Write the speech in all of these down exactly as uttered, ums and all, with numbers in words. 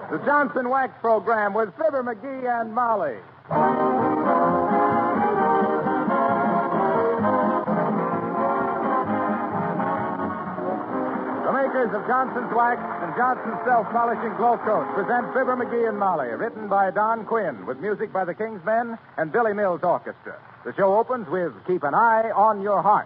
The Johnson Wax Program with Fibber McGee and Molly. The makers of Johnson's Wax and Johnson's Self-Polishing Glow Coat present Fibber McGee and Molly, written by Don Quinn, with music by the King's Men and Billy Mills Orchestra. The show opens with Keep an Eye on Your Heart.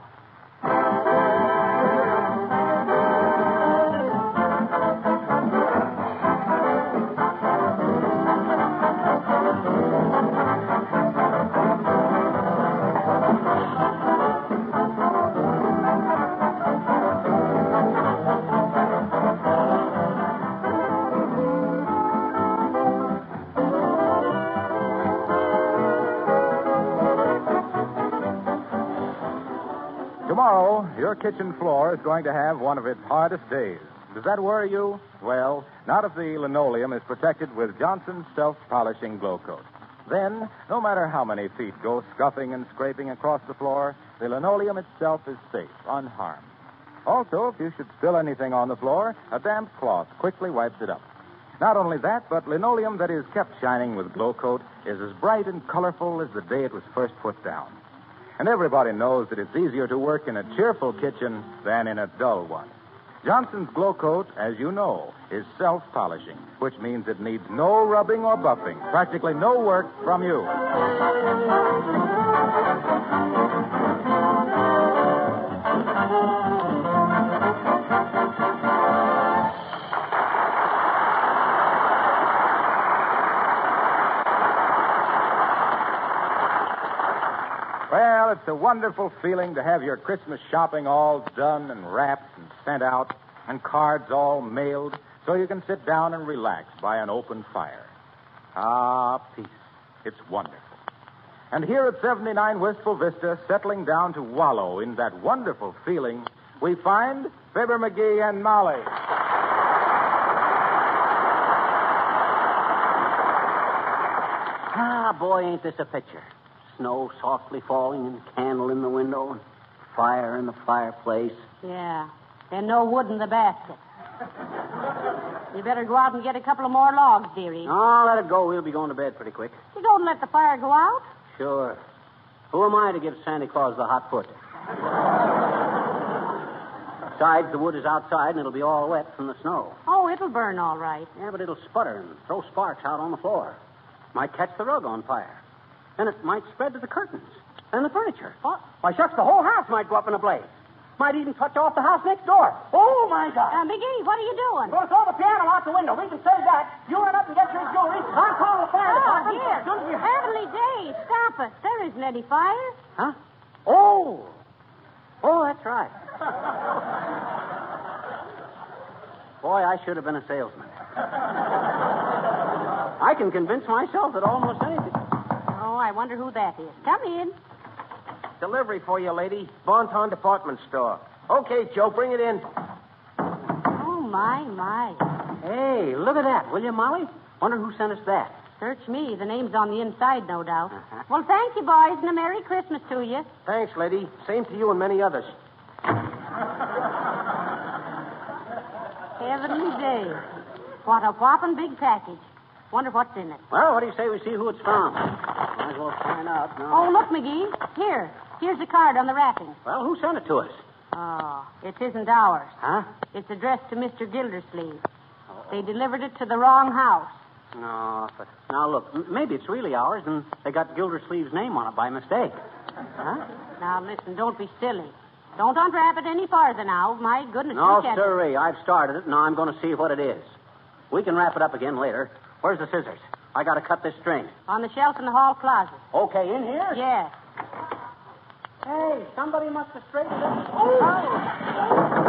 Tomorrow, your kitchen floor is going to have one of its hardest days. Does that worry you? Well, not if the linoleum is protected with Johnson's Self-Polishing Glow Coat. Then, no matter how many feet go scuffing and scraping across the floor, the linoleum itself is safe, unharmed. Also, if you should spill anything on the floor, a damp cloth quickly wipes it up. Not only that, but linoleum that is kept shining with Glow Coat is as bright and colorful as the day it was first put down. And everybody knows that it's easier to work in a cheerful kitchen than in a dull one. Johnson's Glow Coat, as you know, is self-polishing, which means it needs no rubbing or buffing, practically no work from you. Well, it's a wonderful feeling to have your Christmas shopping all done and wrapped and sent out, and cards all mailed, so you can sit down and relax by an open fire. Ah, peace. It's wonderful. And here at seventy-nine Wistful Vista, settling down to wallow in that wonderful feeling, we find Fibber McGee and Molly. Ah, boy, ain't this a picture. Snow softly falling and candle in the window and fire in the fireplace. Yeah, and no wood in the basket. You better go out and get a couple of more logs, dearie. Oh, let it go. We'll be going to bed pretty quick. You don't let the fire go out. Sure. Who am I to give Santa Claus the hot foot? Besides, the wood is outside and it'll be all wet from the snow. Oh, it'll burn all right. Yeah, but it'll sputter and throw sparks out on the floor. Might catch the rug on fire. Then it might spread to the curtains and the furniture. What? Why, shucks, the whole house might go up in a blaze. Might even touch off the house next door. Oh, my God. Uh, McGee, what are you doing? We're going to throw the piano out the window. We can save that. You run up and get your jewelry. I'll call the fire Oh, department. dear. As soon as you- Heavenly days. Stop it. There isn't any fire. Huh? Oh. Oh, that's right. Boy, I should have been a salesman. I can convince myself at almost anything. Oh, I wonder who that is. Come in. Delivery for you, lady. Bonton Department Store. Okay, Joe, bring it in. Oh, my, my. Hey, look at that, will you, Molly? Wonder who sent us that. Search me. The name's on the inside, no doubt. Uh-huh. Well, thank you, boys, and a Merry Christmas to you. Thanks, lady. Same to you and many others. Heavenly days. What a whopping big package. Wonder what's in it. Well, what do you say we see who it's from? Might as well find out now. Oh, look, McGee. Here. Here's a card on the wrapping. Well, who sent it to us? Oh, it isn't ours. Huh? It's addressed to Mister Gildersleeve. They delivered it to the wrong house. No, but now look, m- maybe it's really ours, and they got Gildersleeve's name on it by mistake. Huh? Now, listen, don't be silly. Don't unwrap it any farther now. My goodness, No, we can't... sirree. I've started it. Now I'm going to see what it is. We can wrap it up again later. Where's the scissors? I got to cut this string. On the shelf in the hall closet. Okay, in here? Yes. Hey, somebody must have straightened it. Oh!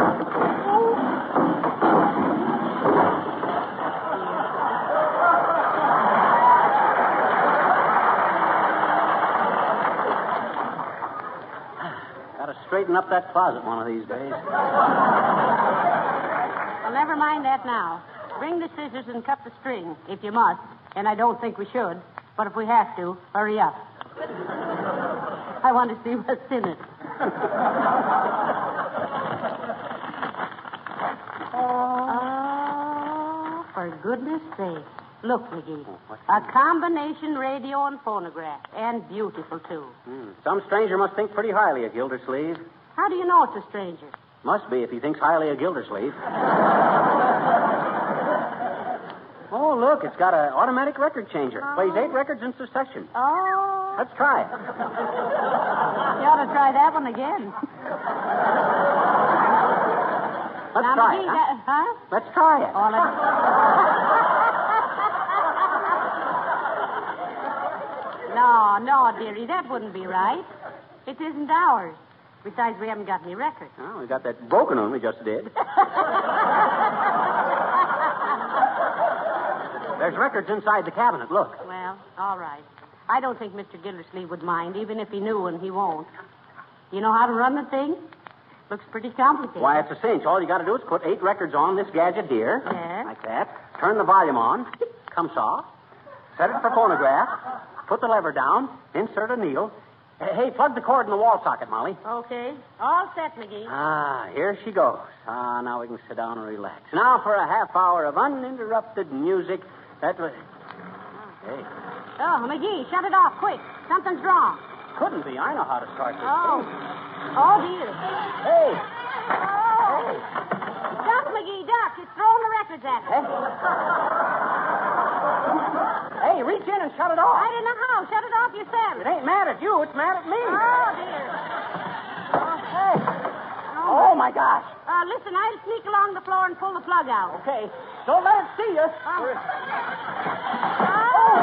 Got to straighten up that closet one of these days. Well, never mind that now. Bring the scissors and cut the string, if you must. And I don't think we should. But if we have to, hurry up. I want to see what's in it. Oh, for goodness sake. Look, McGee. A combination radio and phonograph. And beautiful, too. Hmm. Some stranger must think pretty highly of Gildersleeve. How do you know it's a stranger? Must be if he thinks highly of Gildersleeve. Oh, look, it's got an automatic record changer. Oh. Plays eight records in succession. Oh. Let's try it. You ought to try that one again. Let's now, try McGee, it. Huh? that- huh? Let's try it. Oh, let's... No, no, dearie, that wouldn't be right. It isn't ours. Besides, we haven't got any records. Oh, we got that broken one we just did. There's records inside the cabinet. Look. Well, all right. I don't think Mister Gildersleeve would mind, even if he knew, and he won't. You know how to run the thing? Looks pretty complicated. Why, it's a cinch. All you got to do is put eight records on this gadget here. Yes. Like that. Turn the volume on. Comes off. Set it for phonograph. Put the lever down. Insert a needle. Hey, plug the cord in the wall socket, Molly. Okay. All set, McGee. Ah, here she goes. Ah, now we can sit down and relax. Now for a half hour of uninterrupted music. That was... Hey. Oh, McGee, shut it off, quick. Something's wrong. Couldn't be. I know how to start this Oh. thing. Oh, dear. Hey. Oh. Duck, McGee, duck. It's throwing the records at us. Hey, reach in and shut it off. I don't know how. Shut it off yourself. It ain't mad at you. It's mad at me. Oh, dear. Oh, Hey. Oh, my gosh. Uh, listen, I'll sneak along the floor and pull the plug out. Okay. Don't let it see you. Oh. We're- Oh.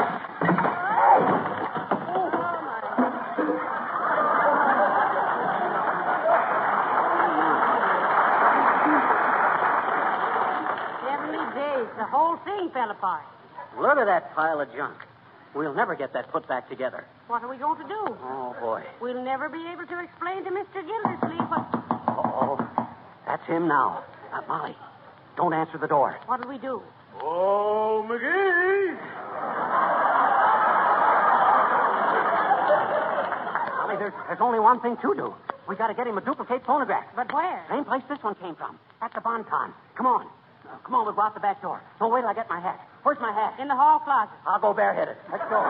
Heavenly days. The whole thing fell apart. Look at that pile of junk. We'll never get that put back together. What are we going to do? Oh, boy. We'll never be able to explain to Mister Gildersleeve what... Uh-oh. That's him now. Uh, Molly, don't answer the door. What'll we do? Oh, McGee! Molly, there's, there's only one thing to do. We got to get him a duplicate phonograph. But where? Same place this one came from. At the Bonton. Come on. Uh, come on, we'll go out the back door. Don't wait till I get my hat. Where's my hat? In the hall closet. I'll go bareheaded. Let's go.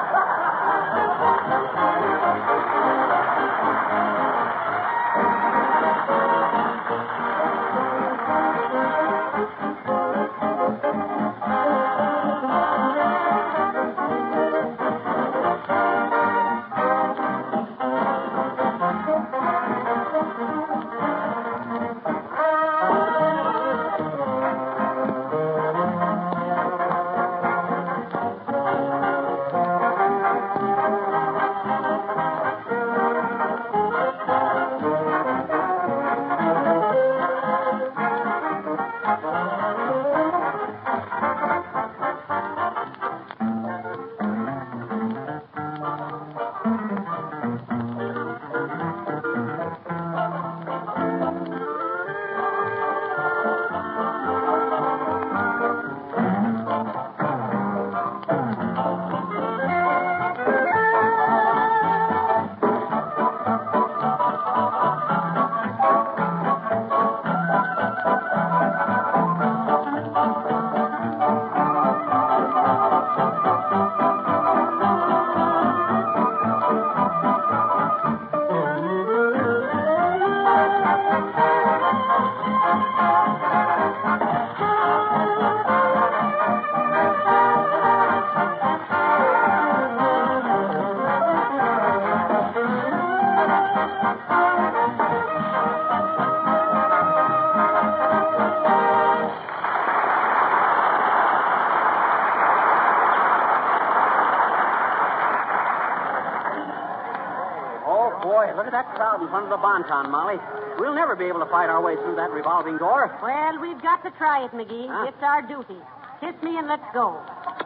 Look at that crowd in front of the Bonton, Molly. We'll never be able to fight our way through that revolving door. Well, we've got to try it, McGee. Huh? It's our duty. Kiss me and let's go.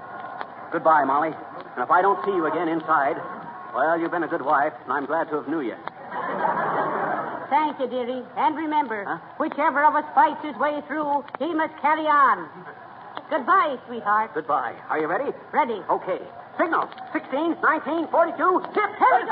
Goodbye, Molly. And if I don't see you again inside, well, you've been a good wife, and I'm glad to have knew you. Thank you, dearie. And remember, Huh? whichever of us fights his way through, he must carry on. Goodbye, sweetheart. Goodbye. Are you ready? Ready. Okay. Signal. sixteen, nineteen, forty-two. Tip. Hit it.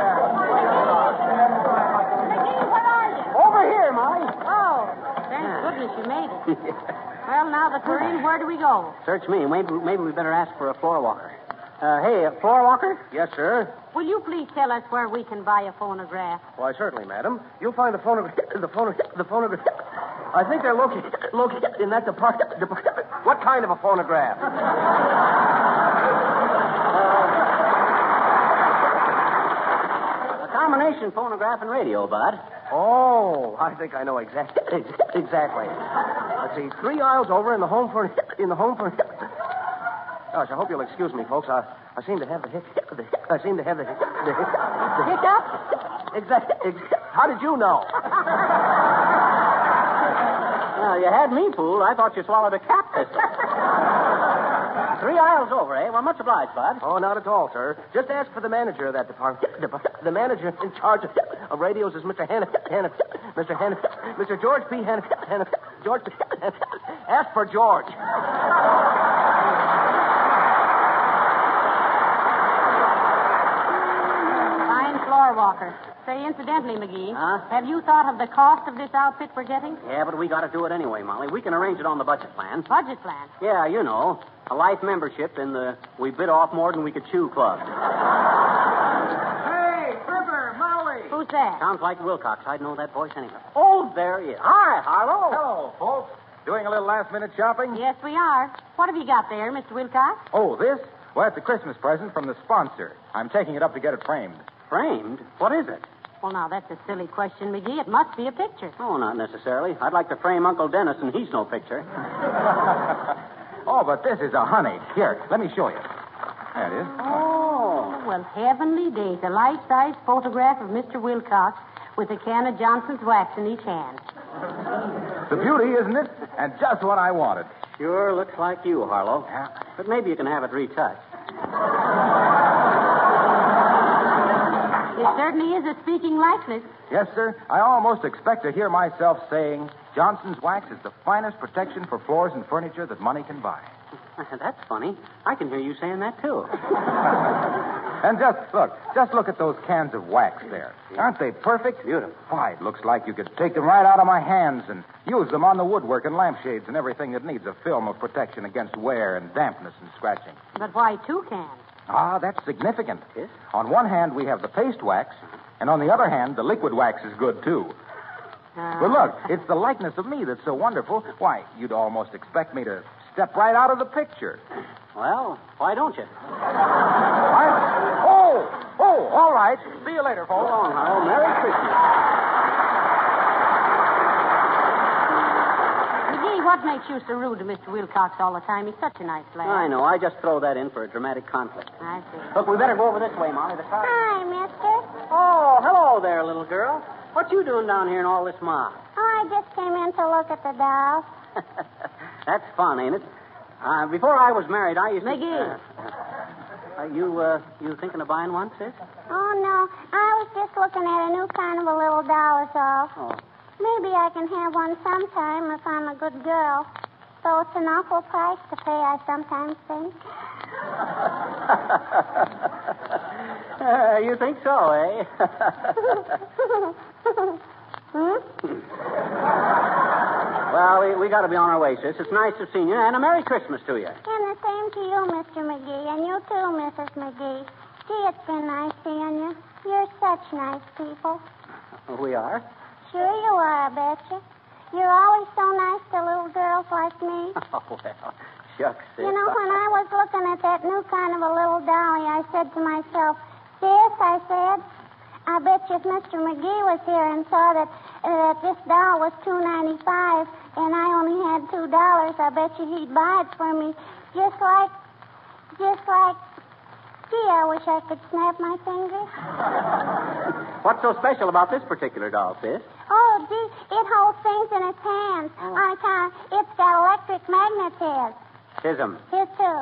McGee, where are you? Over here, Molly. Oh, thank Yeah. goodness you made it. Well, now that we're in, where do we go? Search me. Maybe, maybe we better ask for a floor walker. Uh, hey, a floor walker? Yes, sir. Will you please tell us where we can buy a phonograph? Why, certainly, madam. You'll find the phonograph. The phonograph. The phonograph. I think they're located, located in that department. What kind of a phonograph? A combination phonograph and radio, Bud. Oh, I think I know exactly. Exactly. Let's see. Three aisles over in the home for in the home for. Gosh, I hope you'll excuse me, folks. I, I seem to have the hic. The, I seem to have the hic. The hic. The Hiccup? Exactly. Ex- how did you know? Well, you had me fooled. I thought you swallowed a cap pistol. Three aisles over, eh? Well, much obliged, Bud. Oh, not at all, sir. Just ask for the manager of that department. The manager in charge of, of radios is Mister Hanna. Hanna. Mister Hanna. Mister George P. Hanna. Hanna. George P. Hanna. Ask for George. Fine floor walker. Say, incidentally, McGee, Huh? have you thought of the cost of this outfit we're getting? Yeah, but we got to do it anyway, Molly. We can arrange it on the budget plan. Budget plan. Yeah, you know, a life membership in the We Bit Off More Than We Could Chew club. Hey, Fibber, Molly. Who's that? Sounds like Wilcox. I'd know that voice anyway. Oh, there he is. Hi, Harlow. Hello, folks. Doing a little last-minute shopping? Yes, we are. What have you got there, Mister Wilcox? Oh, this? Well, it's a Christmas present from the sponsor. I'm taking it up to get it framed. Framed? What is it? Well, now, that's a silly question, McGee. It must be a picture. Oh, not necessarily. I'd like to frame Uncle Dennis, and he's no picture. Oh, but this is a honey. Here, let me show you. There it is. Oh. Well, heavenly days. A life-size photograph of Mister Wilcox with a can of Johnson's wax in each hand. It's a beauty, isn't it? And just what I wanted. Sure looks like you, Harlow. Yeah. But maybe you can have it retouched. It certainly is a speaking likeness. Yes, sir. I almost expect to hear myself saying, Johnson's wax is the finest protection for floors and furniture that money can buy. That's funny. I can hear you saying that, too. And just, look, just look at those cans of wax there. Aren't they perfect? Beautiful. Why, it looks like you could take them right out of my hands and use them on the woodwork and lampshades and everything that needs a film of protection against wear and dampness and scratching. But why two cans? Ah, that's significant. Yes? On one hand, we have the paste wax, and on the other hand, the liquid wax is good, too. Uh, But look, it's the likeness of me that's so wonderful. Why, you'd almost expect me to step right out of the picture. Well, why don't you? I... Oh, oh, all right. See you later, So folks. long, Harlow. Merry Christmas. McGee, what makes you so rude to Mister Wilcox all the time? He's such a nice lad. I know. I just throw that in for a dramatic conflict. I see. Look, we better go over this way, Molly. The car... Hi, mister. Oh, hello there, little girl. What you doing down here in all this mob? Oh, I just came in to look at the dolls. That's fun, ain't it? Uh, before I was married, I used to... McGee. Uh, uh, you, uh, you thinking of buying one, sis? Oh, no. I was just looking at a new kind of a little doll, is all. Oh. Maybe I can have one sometime if I'm a good girl. Though it's an awful price to pay, I sometimes think. uh, you think so, eh? Hmm? Well, we, we got to be on our way, sis. It's nice to see you, and a Merry Christmas to you. And the same to you, Mister McGee. And you too, Missus McGee. Gee, it's been nice seeing you. You're such nice people. We are? Sure you are, I betcha. You're always so nice to little girls like me. Oh, well, shucks, sis. You know, when I was looking at that new kind of a little dolly, I said to myself, Sis, I said, I bet you if Mister McGee was here and saw that uh, that this doll was two ninety-five and I only had two dollars, I bet you he'd buy it for me. Just like, just like, gee, I wish I could snap my fingers. What's so special about this particular doll, sis? Oh, gee, it holds things in its hands. Like, uh, it's got electric magnetism. Tism. His too.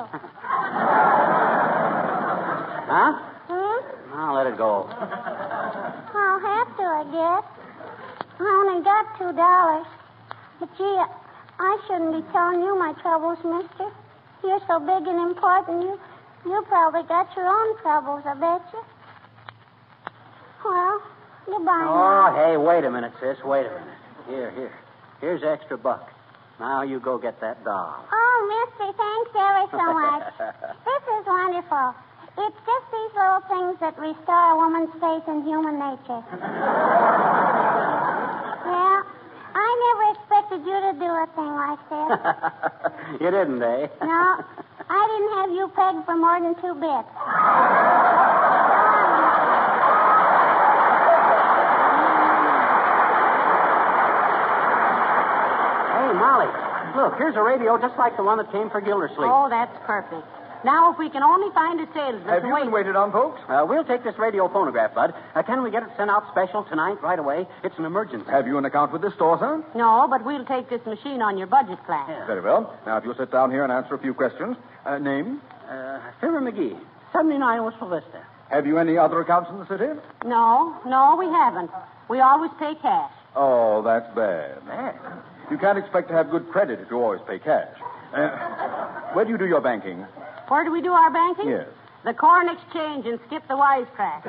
Huh? Hmm? I'll let it go. I'll have to, I guess. I only got two dollars. But gee, I shouldn't be telling you my troubles, mister. You're so big and important, you you probably got your own troubles, I bet you. Well, goodbye Oh, now. hey, wait a minute, sis. Wait a minute. Here, here. Here's extra buck. Now you go get that doll. Oh, Mister, thanks ever so much. This is wonderful. It's just these little things that restore a woman's faith in human nature. Well, I never expected you to do a thing like this. You didn't, eh? No, I didn't have you pegged for more than two bits. Hey, Molly, look, here's a radio just like the one that came for Gildersleeve. Oh, that's perfect. Now, if we can only find a salesman Have to you wait... been waited on, folks? Uh, we'll take this radio phonograph, Bud. Uh, can we get it sent out special tonight, right away? It's an emergency. Have you an account with this store, sir? No, but we'll take this machine on your budget class. Yeah. Very well. Now, if you'll sit down here and answer a few questions. Uh, name? Uh, Fibber McGee, seventy-nine Wistful Vista. Have you any other accounts in the city? No, no, we haven't. We always pay cash. Oh, that's bad. Man. You can't expect to have good credit if you always pay cash. Uh, where do you do your banking? Where do we do our banking? Yes. The Corn Exchange and skip the wisecrack.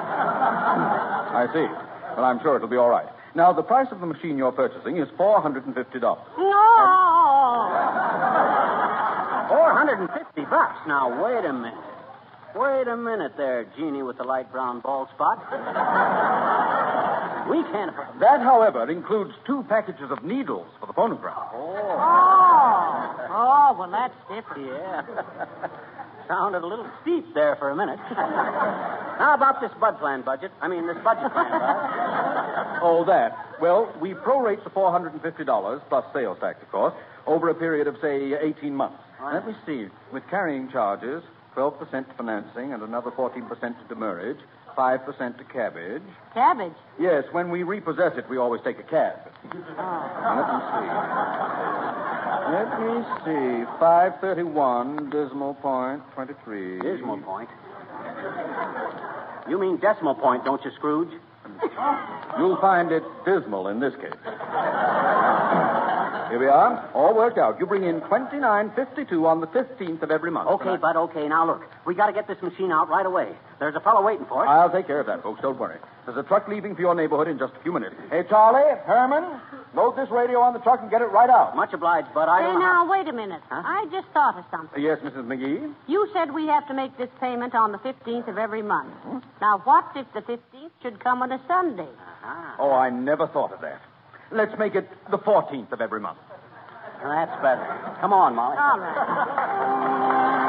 I see. Well, I'm sure it'll be all right. Now, the price of the machine you're purchasing is four hundred fifty dollars. No! Four hundred and fifty bucks. Now, wait a minute. Wait a minute there, Jeannie with the light brown bald spot. We can't afford... That, however, includes two packages of needles for the phonograph. Oh. Oh, well, that's different. Yeah. Sounded a little steep there for a minute. How about this Bud plan budget? I mean, this budget plan, Bud? Oh, that. Well, we prorate the four hundred fifty dollars, plus sales tax, of course, over a period of, say, eighteen months. Right. Let me see. With carrying charges, twelve percent to financing and another fourteen percent to demurrage, five percent to cabbage. Cabbage? Yes, when we repossess it, we always take a cab. Now, let me see. Let me see. five thirty-one, Dismal Point, twenty-three. Dismal Point? You mean decimal point, don't you, Scrooge? You'll find it dismal in this case. Here we are. All worked out. You bring in twenty-nine fifty-two on the fifteenth of every month. Okay, Bud, okay. Now, look. We got to get this machine out right away. There's a fellow waiting for it. I'll take care of that, folks. Don't worry. There's a truck leaving for your neighborhood in just a few minutes. Hey, Charlie, Herman, load this radio on the truck and get it right out. Much obliged, Bud. I Hey, don't know now, how... wait a minute. Huh? I just thought of something. Yes, Missus McGee? You said we have to make this payment on the fifteenth of every month. Now, what if the fifteenth should come on a Sunday? Ah, Oh, I never thought of that. Let's make it the fourteenth of every month. that's better. Come on, Molly. All right.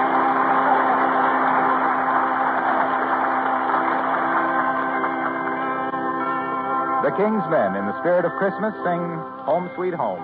The King's Men, in the spirit of Christmas, sing Home Sweet Home.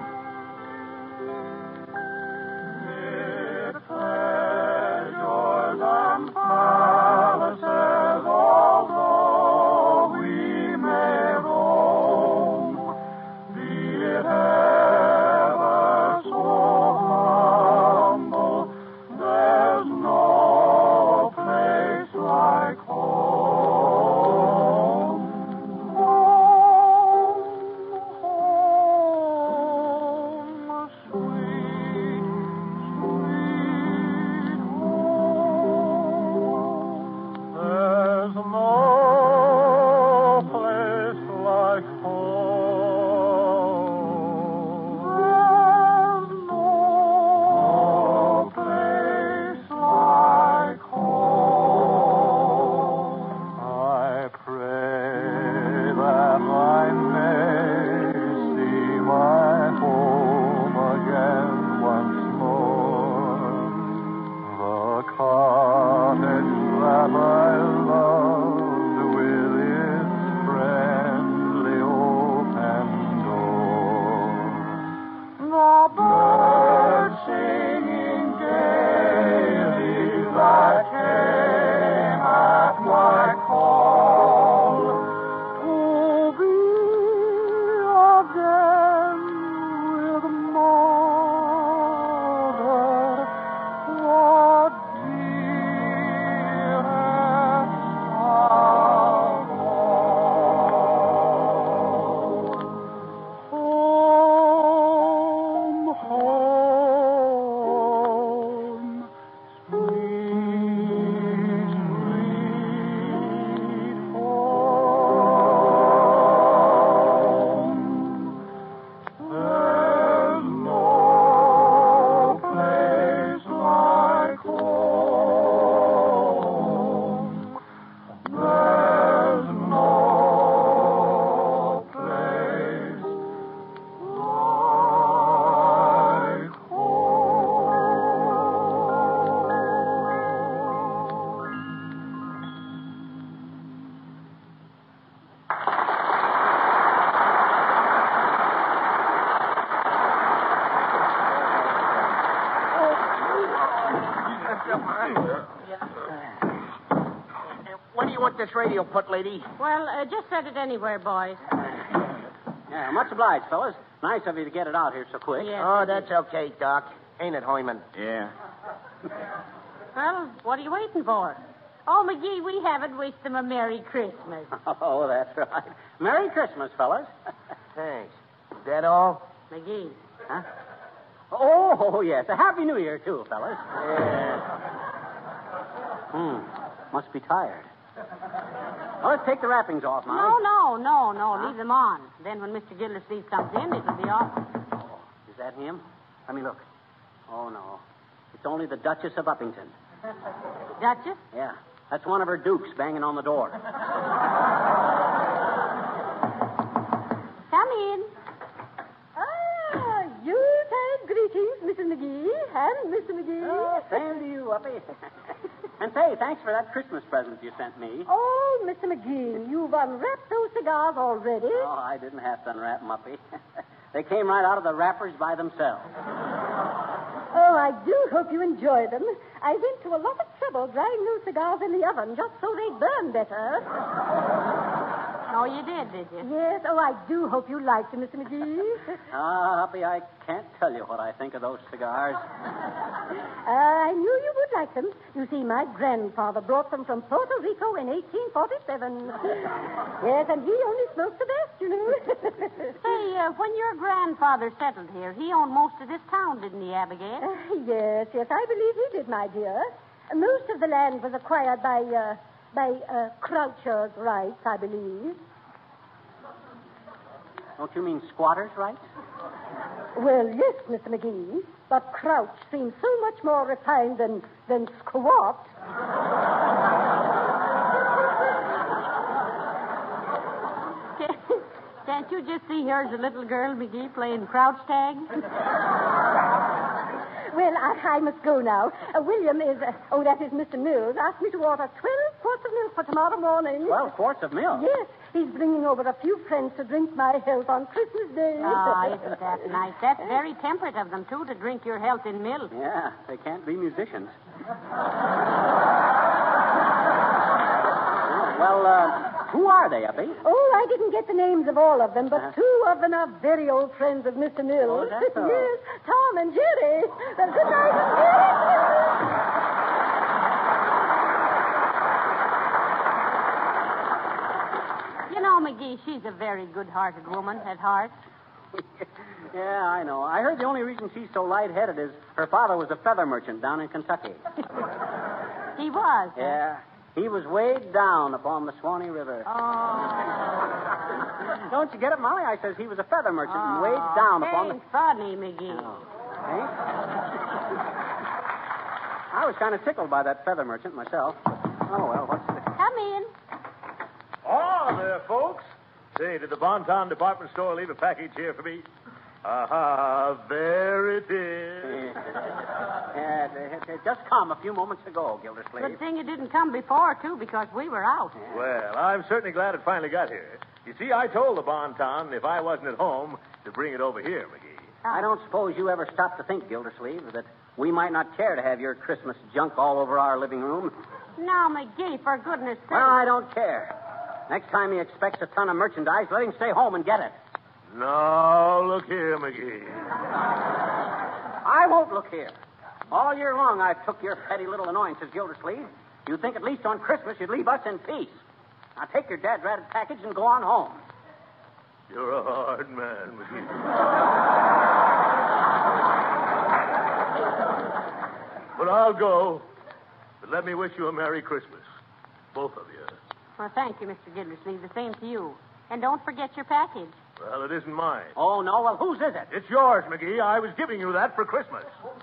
Where do you want this radio put, lady? Well, uh, just set it anywhere, boys. Yeah, much obliged, fellas. Nice of you to get it out here so quick. Yes. Oh, that's okay, Doc. Ain't it, Hoyman? Yeah. Well, what are you waiting for? Oh, McGee, we haven't wished them a Merry Christmas. Oh, that's right. Merry Christmas, fellas. Thanks. That all? McGee. Huh? Oh, oh, yes. A Happy New Year, too, fellas. Yeah. Hmm. Must be tired. Well, let's take the wrappings off, Molly. No, no, no, no. Huh? Leave them on. Then when Mister Gildersleeve comes in, it'll be off. Oh, is that him? Let me look. Oh, no. It's only the Duchess of Uppington. Duchess? Yeah. That's one of her dukes banging on the door. Come in. Ah, Yuletide greetings, Missus McGee and Mister McGee. Oh, same to you, Uppy. And say, thanks for that Christmas present you sent me. Oh, Mister McGee, you've unwrapped those cigars already. Oh, I didn't have to unwrap them, Uppy. They came right out of the wrappers by themselves. Oh, I do hope you enjoy them. I went to a lot of trouble drying those cigars in the oven just so they'd burn better. Oh, you did, did you? Yes, oh, I do hope you liked them, Mister McGee. Ah, Uppy, I can't tell you what I think of those cigars. I knew you would like them. You see, my grandfather brought them from Puerto Rico in eighteen forty-seven. Yes, and he only smoked the best, you know. Say, uh, when your grandfather settled here, he owned most of this town, didn't he, Abigail? Uh, yes, yes, I believe he did, my dear. Uh, most of the land was acquired by, uh, by uh, Croucher's rights, I believe. Don't you mean squatters' rights? Well, yes, Mister McGee, but Crouch seems so much more refined than, than squat. Can't you just see here's a little girl, McGee, playing crouch tag? Well, I, I must go now. Uh, William is, uh, oh, that is Mister Mills, asked me to order twelve quarts of milk for tomorrow morning. Twelve quarts of milk? Yes, he's bringing over a few friends to drink my health on Christmas Day. Ah, isn't that nice? That's very temperate of them, too, to drink your health in milk. Yeah, they can't be musicians. Well, uh, who are they, Uppy? Oh, I didn't get the names of all of them, but Uh-huh. two of them are very old friends of Mister Mills. Oh, that's so. Yes, Tom and Jerry. Well, good night. You know, McGee, she's a very good-hearted woman at heart. Yeah, I know. I heard the only reason she's so lightheaded is her father was a feather merchant down in Kentucky. He was. huh? Yeah. He was weighed down upon the Swanee River. Oh. Don't you get it, Molly? I says he was a feather merchant and Oh, weighed down upon the... ain't funny, McGee. Oh. Eh? I was kind of tickled by that feather merchant myself. Oh, well, what's the... Come in. Oh, there, folks. Say, did the Bonton department store leave a package here for me? Aha, there it is. Yeah, it, it just come a few moments ago, Gildersleeve. Good thing it didn't come before, too, because we were out. Well, I'm certainly glad it finally got here. You see, I told the Bonton if I wasn't at home to bring it over here, McGee. I don't suppose you ever stopped to think, Gildersleeve, that we might not care to have your Christmas junk all over our living room. Now, McGee, for goodness sake. Well, I don't care. Next time he expects a ton of merchandise, let him stay home and get it. Now, look here, McGee. I won't look here. All year long, I've took your petty little annoyances, Gildersleeve. You'd think at least on Christmas you'd leave us in peace. Now take your dad-ratted package and go on home. You're a hard man, McGee. But I'll go. But let me wish you a Merry Christmas. Both of you. Well, thank you, Mister Gildersleeve. The same to you. And don't forget your package. Well, it isn't mine. Oh, no? Well, whose is it? It's yours, McGee. I was giving you that for Christmas.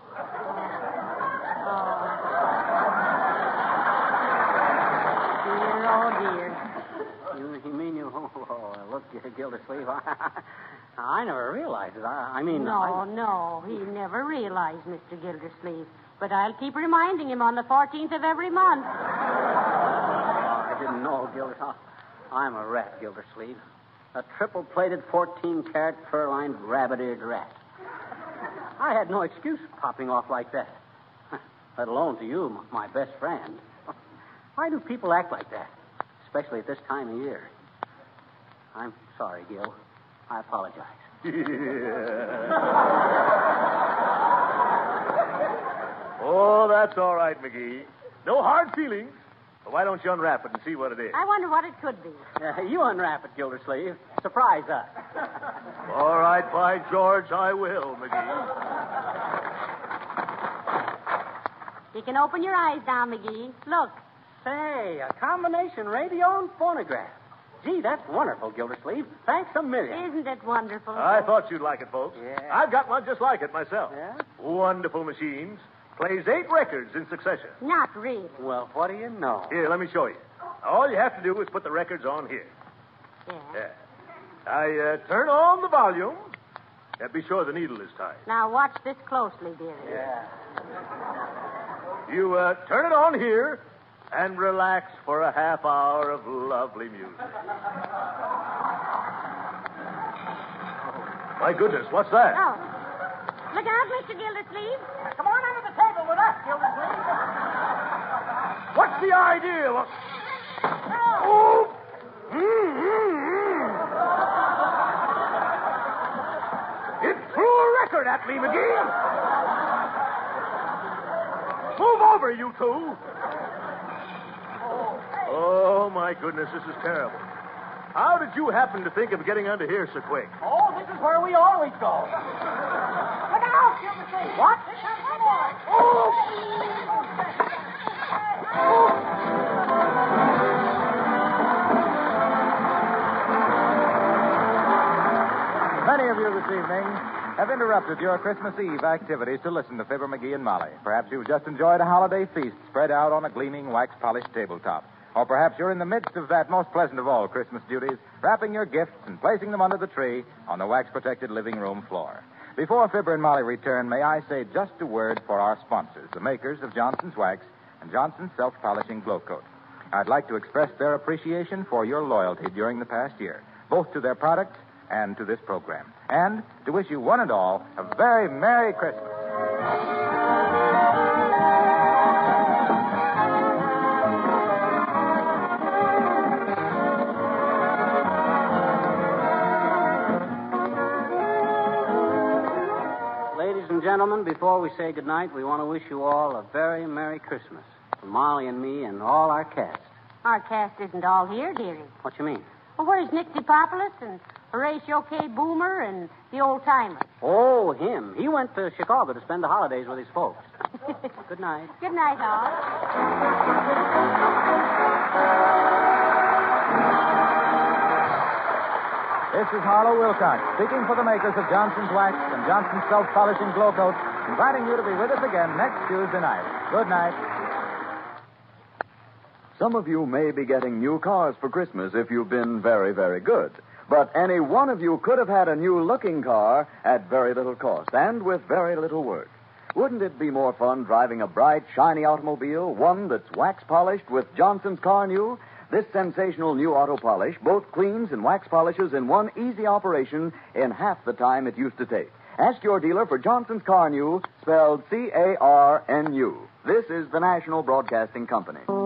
Dear, oh, dear. You, you mean you... Oh, oh, look, Gildersleeve, I, I never realized it. I, I mean... No, I, no, he never realized, Mister Gildersleeve. But I'll keep reminding him on the fourteenth of every month. I didn't know, Gildersleeve. I'm a rat, Gildersleeve. A triple-plated, fourteen-carat, fur-lined, rabbit-eared rat. I had no excuse for popping off like that. let alone to you, m- my best friend. Why do people act like that, especially at this time of year? I'm sorry, Gil. I apologize. Oh, that's all right, McGee. No hard feelings. Well, why don't you unwrap it and see what it is? I wonder what it could be. Uh, you unwrap it, Gildersleeve. Surprise us. All right, by George, I will, McGee. You can open your eyes now, McGee. Look. Say, a combination radio and phonograph. Gee, that's wonderful, Gildersleeve. Thanks a million. Isn't it wonderful? I thought you'd like it, folks. Yeah. I've got one just like it myself. Yeah? Wonderful machines. Plays eight records in succession. Not really. Well, what do you know? Here, let me show you. All you have to do is put the records on here. Yeah. Yeah. I uh, turn on the volume. Yeah, be sure the needle is tight. Now watch this closely, dearie. Yeah. You uh, turn it on here and relax for a half hour of lovely music. My goodness, what's that? Oh. Look out, Mister Gildersleeve. Come on under the table with us, Gildersleeve. What's the idea? Well, oh! Mm, mm, mm. It threw a record at me, McGee. Move over, you two. Oh, my goodness, this is terrible. How did you happen to think of getting under here so quick? Oh, this is where we always go. Look out, Gildersleeve. What? Here comes the boy. Many of you this evening have interrupted your Christmas Eve activities to listen to Fibber McGee and Molly. Perhaps you've just enjoyed a holiday feast spread out on a gleaming wax-polished tabletop. Or perhaps you're in the midst of that most pleasant of all Christmas duties, wrapping your gifts and placing them under the tree on the wax-protected living room floor. Before Fibber and Molly return, may I say just a word for our sponsors, the makers of Johnson's Wax and Johnson's Self-Polishing Glow Coat. I'd like to express their appreciation for your loyalty during the past year, both to their products and to this program. And to wish you one and all a very Merry Christmas. Ladies and gentlemen, before we say goodnight, we want to wish you all a very Merry Christmas. From Molly and me and all our cast. Our cast isn't all here, dearie. What you mean? Well, where's Nick DePopulis and Horatio K. Boomer and the old timers? Oh, him. He went to Chicago to spend the holidays with his folks. Good night. Good night, all. This is Harlow Wilcox, speaking for the makers of Johnson's Wax and Johnson's Self-Polishing Glow Coat, inviting you to be with us again next Tuesday night. Good night. Some of you may be getting new cars for Christmas if you've been very, very good. But any one of you could have had a new-looking car at very little cost and with very little work. Wouldn't it be more fun driving a bright, shiny automobile, one that's wax-polished with Johnson's Car New? This sensational new auto polish both cleans and wax polishes in one easy operation in half the time it used to take. Ask your dealer for Johnson's Car New, spelled C A R N U. This is the National Broadcasting Company.